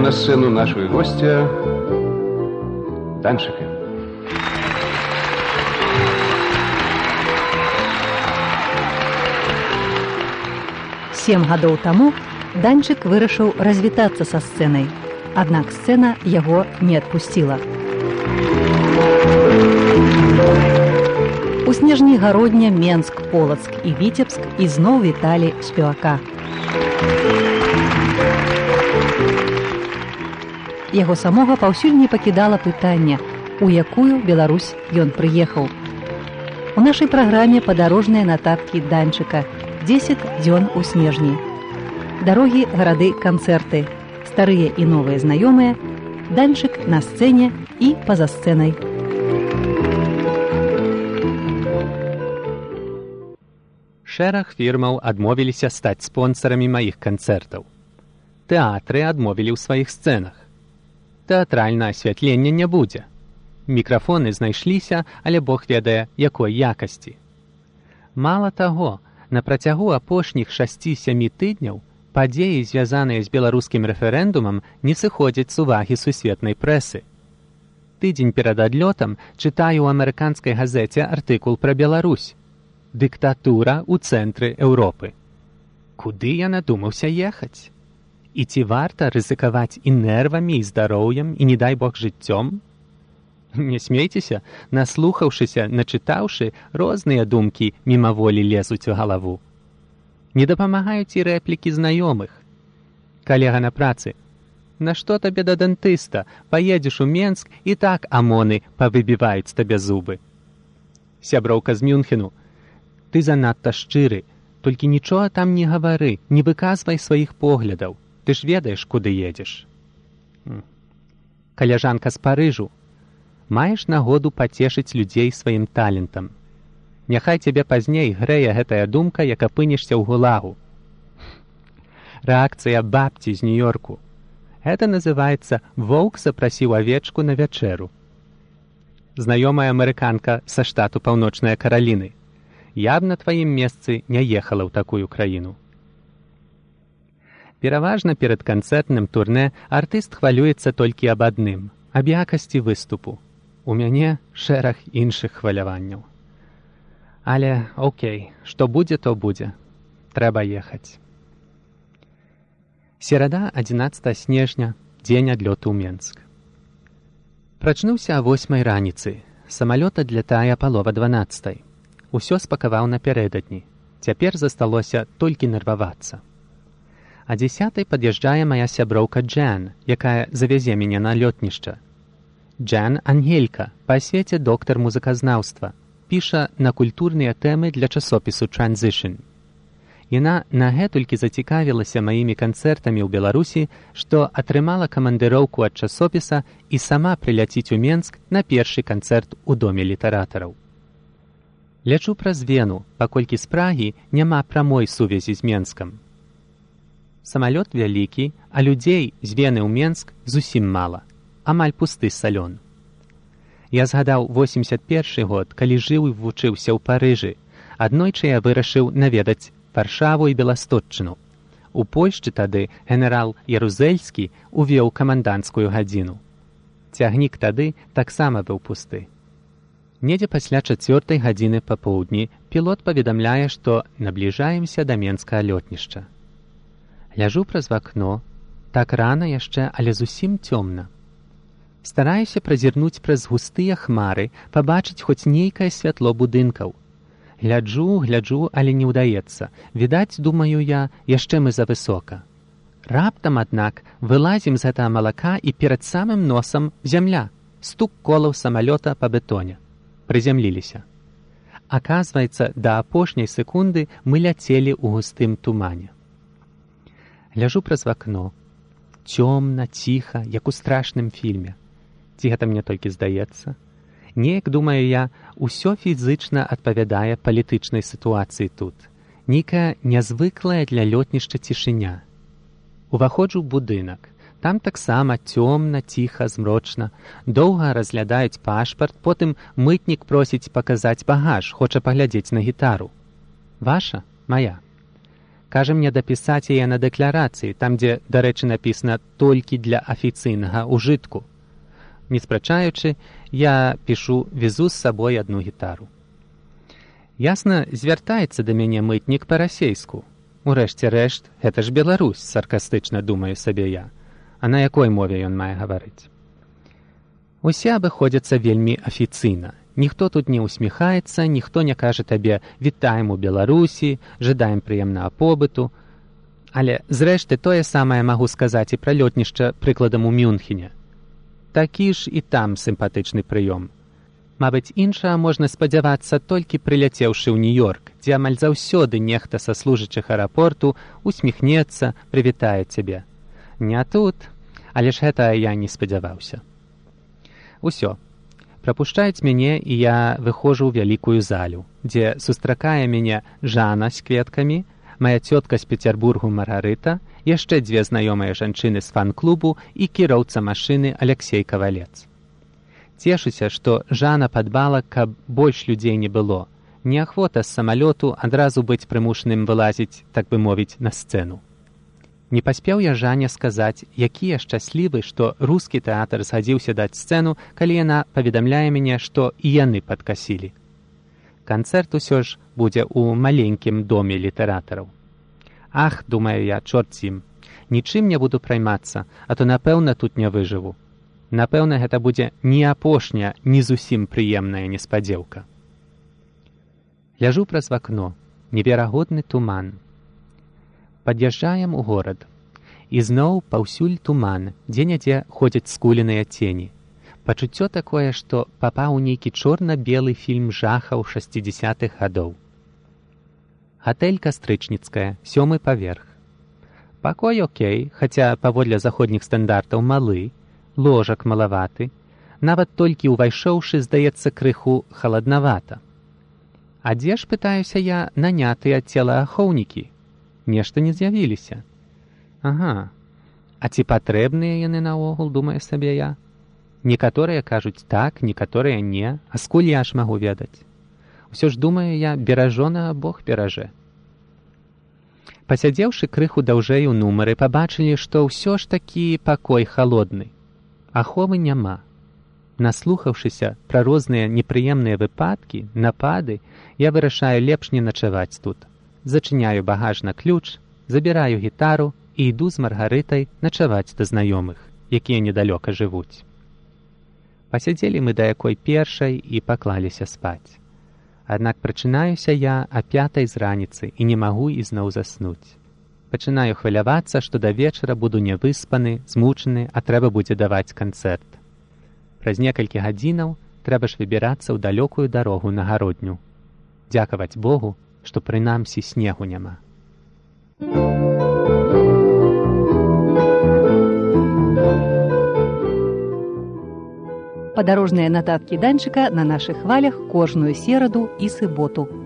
приглашаем на сцену нашего гостя Данчика. Сем гадоў таму Данчык вырашыў развітацца са сцэнай, аднак сцэна яго не адпусціла. У снежні гародня Менск, Полацк і Віцебск ізноў віталі спевака. Яго самога паўсюль не пакідала пытання, у якую Беларусь ён прыехаў. У нашай праграме падарожныя нататкі Данчыка, 10 дзён у снежні. Дарогі, гарады, канцэрты, старыя і новыя знаёмыя, Данчык на сцэне і па-за сцэнай. Шэраг фірмаў адмовіліся стаць спонсарамі маіх канцэртаў. Тэатры адмовілі ў сваіх сцэнах. Тэатральнае асвятленне не будзе. Мікрафоны знайшліся, але Бог ведае, якой якасці. Мала таго, на працягу апошніх 6-7 тыдняў падзеі, звязаныя з беларускім рэферэндумам, не сыходзяць з увагі сусветнай прэсы. Тыдзень перад адлётам чытаю ў амерыканскай газеце артыкул пра Беларусь. Дыктатура ў цэнтры Еўропы. Куды я надумаўся ехаць? І ці варта рызыкаваць і нервамі, і здароўем, і, не дай Бог, жыццём? Не смейцеся, наслухаўшыся, начытаўшы, розныя думкі мімаволі лезуць у галаву. Не дапамагаюць і рэплікі знаёмых. Калега на працы: «Нашто табе да дантыста? Паедзеш у Менск, і так амоны павыбіваюць табе зубы». Сяброўка з Мюнхену: «Ты занадта шчыры, толькі нічога там не гавары, не выказвай сваіх поглядаў. Ты ж ведаеш, куды едзеш». Каляжанка з Парыжу: «Маеш нагоду пацешыць людзей сваім талентам. Няхай цябе пазней грэе гэтая думка, як апынешся ў гулагу». Рэакцыя бабці з Нью-Йорку: «Гэта называецца воўк запрасіў авечку на вячэру». Знаёмая амерыканка са штату Паўночныя Караліны: «Я б на тваім месцы не ехала ў такую краіну». Пераважна перад канцэртным турнэ артыст хвалюецца толькі аб адным – аб якасці выступу. У мяне шэраг іншых хваляванняў. Але, окей, што будзе, то будзе. Трэба ехаць. Серада, 11 снежня, дзень адлёту ў Менск. Прачнуўся а 8 раніцы. Самалёт адлятае палова 12. Усё спакаваў напярэдадні. Цяпер засталося толькі нервавацца. А 10 пад'язджае мая сяброўка Джан, якая завязе мяне на лётнішча. Джан Ангелька, па асвеце доктар музыказнаўства, піша на культурныя тэмы для часопісу Transition. Яна нагэтулькі зацікавілася маімі канцэртамі ў Беларусі, што атрымала камандыроўку ад часопіса і сама прыляціць у Менск на першы канцэрт у Доме літаратараў. Лячу праз Вену, паколькі з Прагі няма прамой сувязі з Менскам. Самалёт вялікі, а людзей з Вены ў Менск зусім мала, амаль пусты салён. Я згадаў 81 год, калі жыў і вучыўся ў Парыжы. Аднойчы я вырашыў наведаць Варшаву і Беластотчыну. У Польшчы тады генерал Ярузельскі увеў каманданцкую гадзіну. Цягнік тады таксама быў пусты. Недзе пасля 4 гадзіны папоўдні пілот паведамляе, што набліжаемся да Менскага лётнішча. Ляжу праз вакно, так рана яшчэ, але зусім цёмна. Стараюся празірнуць праз густыя хмары, пабачыць хоць нейкае святло будынкаў. Гляджу, але не ўдаецца. Відаць, думаю я, яшчэ мы завысока. Раптам, аднак, вылазім з гэтага малака і перад самым носам зямля. Стук колаў самалёта па бетоне. Прызямліліся. Аказваецца, да апошняй секунды мы ляцелі ў густым тумане. Ляжу праз вакно. Цёмна, ціха, як у страшным фільме. Ці гэта мне толькі здаецца? Неяк, думаю я, усё фізычна адпавядае палітычнай сітуацыі тут. Нейкая нязвыклая для лётнішча цішыня. Уваходжу ў будынак. Там таксама цёмна, ціха, змрочна. Доўга разглядаюць пашпарт, потым мытнік просіць паказаць багаж, хоча паглядзець на гітару. Ваша? Мая. Кажа мне дапісаць яе на дэкларацыі, там, дзе, дарэчы, напісана «толькі для афіцыйнага ўжытку». Не спрачаючы, я пішу «везу з сабой адну гітару». Ясна, звяртаецца да мяне мытнік па-расейску. Урэшце рэшт, гэта ж Беларусь, саркастычна думаю сабе я. А на якой мове ён мае гаварыць? Усе абыходзяцца вельмі афіцыйна. Ніхто тут не усміхаецца, ніхто не кажа табе «вітаем у Беларусі», «жадаем прыемнага побыту». Але, зрэшты, тое самае магу сказаць і пра лётнішча прыкладам у Мюнхене. Такі ж і там сімпатычны прыём. Мабыць, іншага можна спадзявацца толькі прыляцеўшы ў Нью-Йорк, дзе амаль заўсёды нехта са служачых аэрапорту усміхнецца, прывітае цябе. Не тут, але ж гэта я не спадзяваўся. Усё. Прапушчаюць мяне, і я выходжу ў вялікую залю, дзе сустракае мяне Жана з кветкамі, моя цётка з Петербургу Маргарыта, яшчэ дзве знаёмыя жанчыны з фан-клубу і кіроўца машыны Алексей Кавалец. Цешуся, што Жана падбала, каб больш людзей не было. Неахвота з самалёту адразу быць прымушаным вылазіць, так бы мовіць, на сцэну. Не паспеў я Жанне сказаць, які я шчаслівы, што рускі тэатр згадзіўся даць сцэну, калі яна паведамляе мяне, што і яны падкасілі. Канцэрт усё ж будзе ў маленькім доме літаратараў. Ах, думаю я, чорт з ім, нічым не буду праймацца, а то, напэўна, тут не выжыву. Напэўна, гэта будзе не апошняя, не зусім прыемная неспадзеўка. Ляжу праз вакно, неверагодны туман. Пад'язджаем у горад. І зноў паўсюль туман, дзе-нядзе ходзяць скуленыя цені. Пачуццё такое, што папаў у нейкі чорна-белы фільм жахаў 60-х гадоў. Гатэль Кастрычніцкая, 7-й паверх. Пакой окей, хаця паводле заходніх стандартаў малы, ложак малаваты, нават толькі ўвайшоўшы, здаецца, крыху халаднавата. А дзе ж, пытаюся я, нанятыя целаахоўнікі? Нешта не з'явіліся. Ага, а ці патрэбныя яны наогул, думаю сабе я? Некаторыя кажуць так, некаторыя не, а скуль я ж магу ведаць? Усё ж, думаю я, беражонага Бог беражэ. Пасядзеўшы крыху даўжэй у нумары, пабачылі, што ўсё ж такі пакой халодны. Аховы няма. Наслухаўшыся пра розныя непрыемныя выпадкі, напады, я вырашаю лепш не начаваць тут. Зачыняю багаж на ключ, забіраю гітару і іду з Маргарытай начаваць да знаёмых, якія недалёка жывуць. Пасядзелі мы да якой першай і паклаліся спаць. Аднак прачынаюся я а 5:00 з раніцы і не магу ізноў заснуць. Пачынаю хвалявацца, што да вечара буду нявыспаны, змучаны, а трэба будзе даваць канцэрт. Праз некалькі гадзінаў трэба ж выбірацца ў далёкую дарогу на гародню. Дзякаваць Богу, што прынамсі снегу няма. Падарожныя нататкі Данчыка на нашых хвалях кожную сераду і суботу.